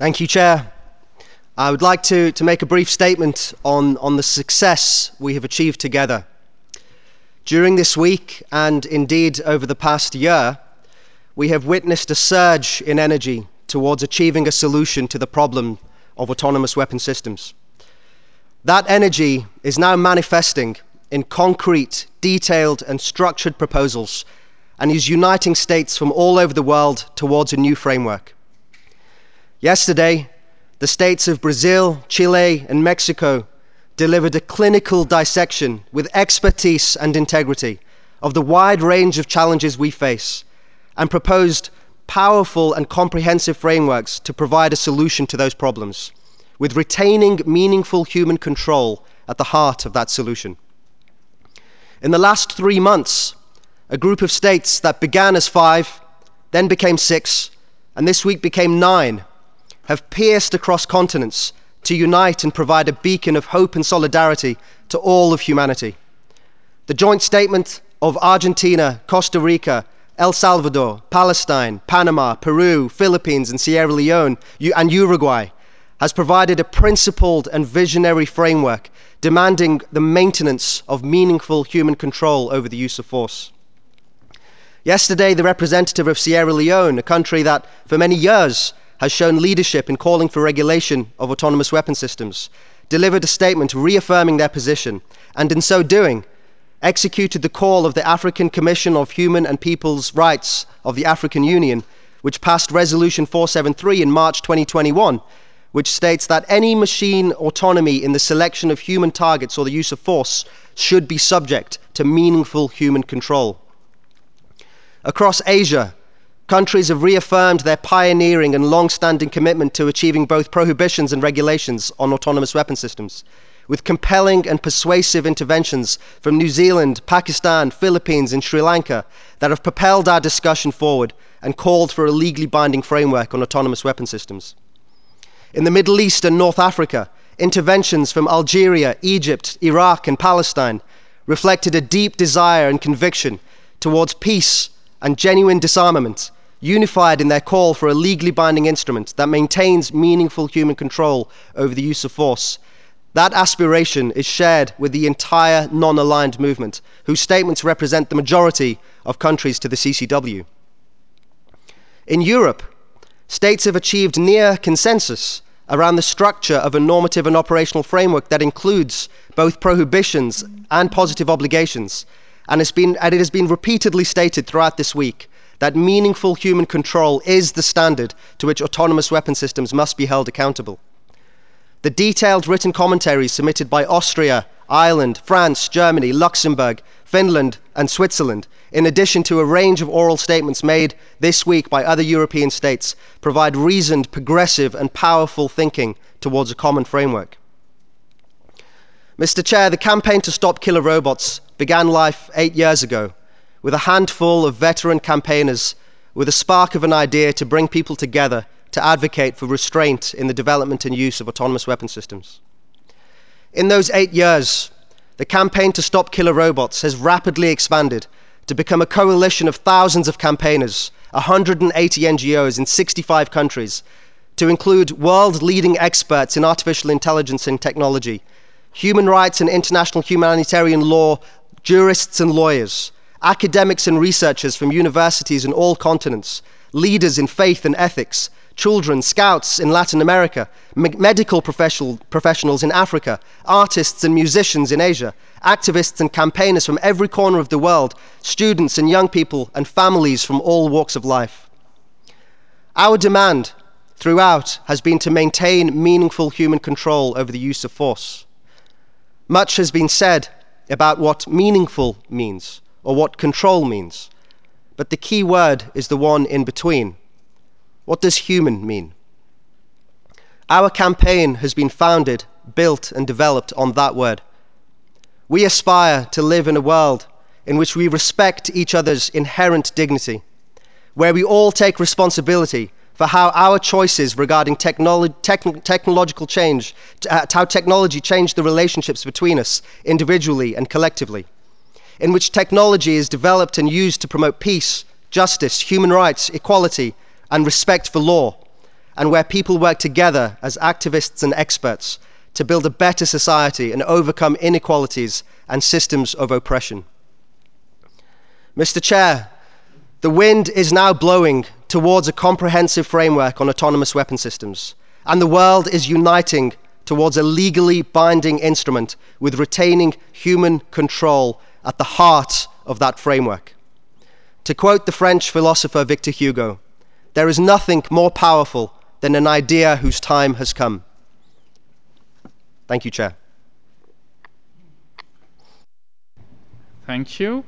Thank you, Chair. I would like to make a brief statement on the success we have achieved together. During this week, and indeed over the past year, we have witnessed a surge in energy towards achieving a solution to the problem of autonomous weapon systems. That energy is now manifesting in concrete, detailed and structured proposals and is uniting states from all over the world towards a new framework. Yesterday, the states of Brazil, Chile and Mexico delivered a clinical dissection with expertise and integrity of the wide range of challenges we face and proposed powerful and comprehensive frameworks to provide a solution to those problems, with retaining meaningful human control at the heart of that solution. In the last 3 months, a group of states that began as 5, then became 6, and this week became 9, have pierced across continents to unite and provide a beacon of hope and solidarity to all of humanity. The joint statement of Argentina, Costa Rica, El Salvador, Palestine, Panama, Peru, Philippines, and Sierra Leone, and Uruguay has provided a principled and visionary framework demanding the maintenance of meaningful human control over the use of force. Yesterday, the representative of Sierra Leone, a country that for many years has shown leadership in calling for regulation of autonomous weapon systems, delivered a statement reaffirming their position, and in so doing, executed the call of the African Commission of Human and People's Rights of the African Union, which passed Resolution 473 in March 2021, which states that any machine autonomy in the selection of human targets or the use of force should be subject to meaningful human control. Across Asia, countries have reaffirmed their pioneering and long-standing commitment to achieving both prohibitions and regulations on autonomous weapon systems, with compelling and persuasive interventions from New Zealand, Pakistan, Philippines, and Sri Lanka that have propelled our discussion forward and called for a legally binding framework on autonomous weapon systems. In the Middle East and North Africa, interventions from Algeria, Egypt, Iraq, and Palestine reflected a deep desire and conviction towards peace and genuine disarmament, unified in their call for a legally binding instrument that maintains meaningful human control over the use of force. That aspiration is shared with the entire non-aligned movement, whose statements represent the majority of countries to the CCW. In Europe, states have achieved near consensus around the structure of a normative and operational framework that includes both prohibitions and positive obligations, and it has been repeatedly stated throughout this week that meaningful human control is the standard to which autonomous weapon systems must be held accountable. The detailed written commentaries submitted by Austria, Ireland, France, Germany, Luxembourg, Finland, and Switzerland, in addition to a range of oral statements made this week by other European states, provide reasoned, progressive, and powerful thinking towards a common framework. Mr. Chair, the campaign to stop killer robots began life 8 years ago with a handful of veteran campaigners with a spark of an idea to bring people together to advocate for restraint in the development and use of autonomous weapon systems. In those 8 years, the campaign to stop killer robots has rapidly expanded to become a coalition of thousands of campaigners, 180 NGOs in 65 countries, to include world-leading experts in artificial intelligence and technology, human rights and international humanitarian law, jurists and lawyers, academics and researchers from universities in all continents, leaders in faith and ethics, children, scouts in Latin America, medical professionals in Africa, artists and musicians in Asia, activists and campaigners from every corner of the world, students and young people and families from all walks of life. Our demand throughout has been to maintain meaningful human control over the use of force. Much has been said about what meaningful means, or what control means, but the key word is the one in between. What does human mean? Our campaign has been founded, built, and developed on that word. We aspire to live in a world in which we respect each other's inherent dignity, where we all take responsibility for how our choices regarding technological change, how technology changed the relationships between us individually and collectively, in which technology is developed and used to promote peace, justice, human rights, equality, and respect for law, and where people work together as activists and experts to build a better society and overcome inequalities and systems of oppression. Mr. Chair, the wind is now blowing towards a comprehensive framework on autonomous weapon systems, and the world is uniting towards a legally binding instrument with retaining human control at the heart of that framework. To quote the French philosopher Victor Hugo, "There is nothing more powerful than an idea whose time has come." Thank you, Chair. Thank you.